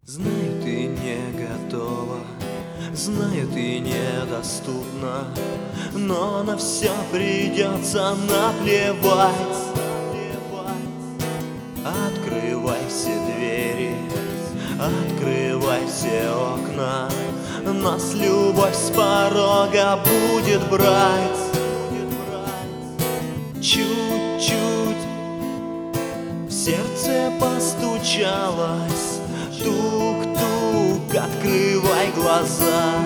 Знаю, ты не готова, знаю, ты недоступна, но на все придется наплевать. Открывай все двери, открывай все окна, нас любовь с порога будет брать. Чуть-чуть в сердце постучалось, тук-тук, открывай глаза.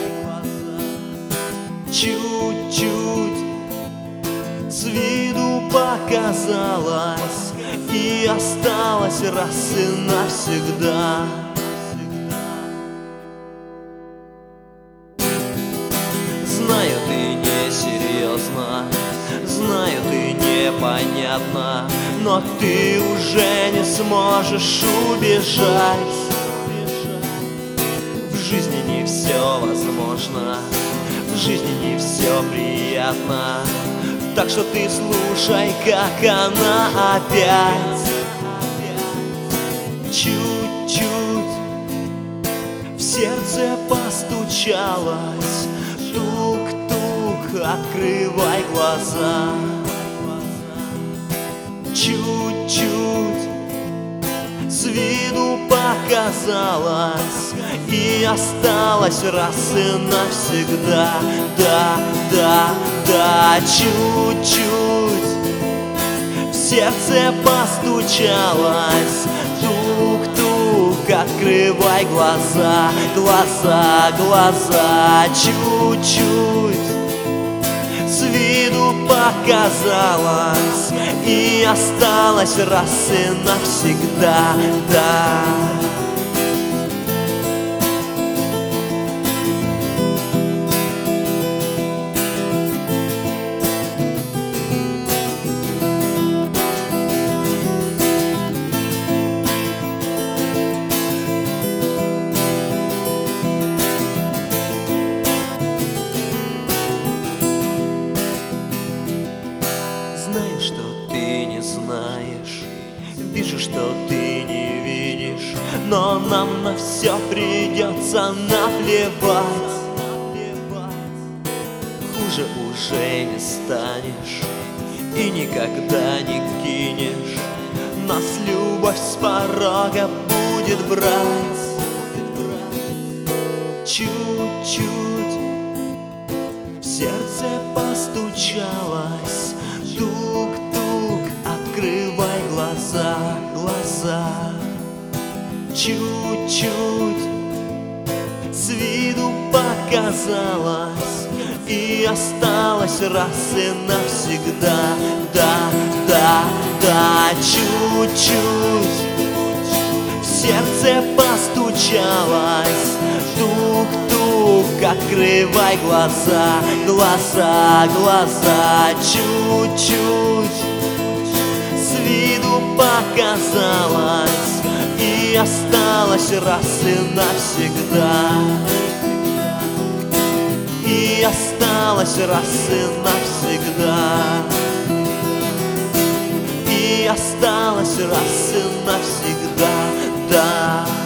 Чуть-чуть с виду показалось и осталось раз и навсегда. Знаю, ты несерьезна, знаю, ты непонятна, но ты уже не сможешь убежать. В жизни не все возможно, в жизни не все приятно, так что ты слушай, как она опять. Чуть-чуть в сердце постучалось, тук-тук, открывай глаза. Чуть-чуть с виду показалось и осталось раз и навсегда. Да, да, да, чуть-чуть в сердце постучалось, тук-тук, открывай глаза, глаза, глаза. Чуть-чуть с виду показалось и осталось раз и навсегда. Да. Знаю, что ты не знаешь, вижу, что ты не видишь, но нам на все придется наплевать. Хуже уже не станешь и никогда не кинешь, нас любовь с порога будет брать. Чуть-чуть в сердце постучалось, тук-тук, открывай глаза, глаза. Чуть-чуть с виду показалось и осталось раз и навсегда. Да, да, да, чуть-чуть в сердце постучалось, тук-тук, открывай глаза, глаза, глаза. Чуть-чуть с виду показалось и осталось раз и навсегда. И осталось раз и навсегда. И осталось раз и навсегда. Да.